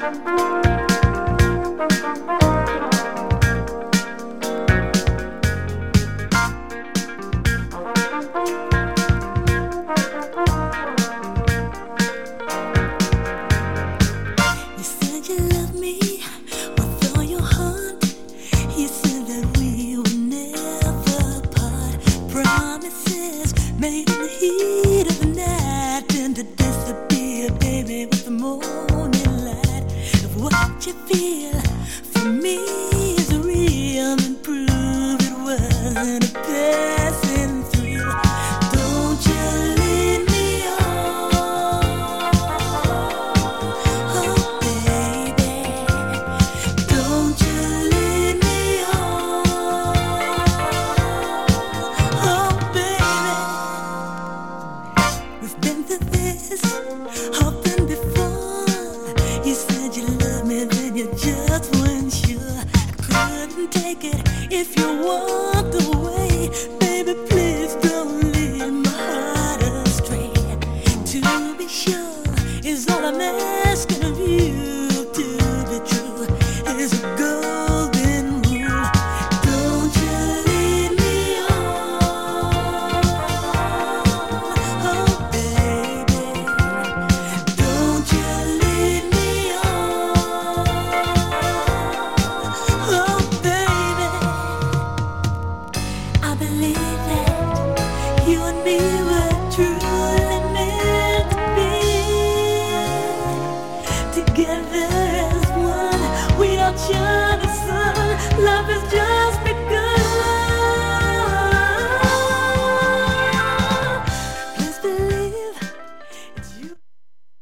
Made in the heat of the night, and to disappear, baby, with the morning light. If what you feel for me is real, then prove it wasn't a passing thrill. Don't you lead me on, oh baby. Don't you lead me on, oh baby. We've been through this often before. You said you loved me, then you just weren't sure. I couldn't take it if you walked away. Baby, please don't lead my heart astray. To be sure is all I'm asking of you.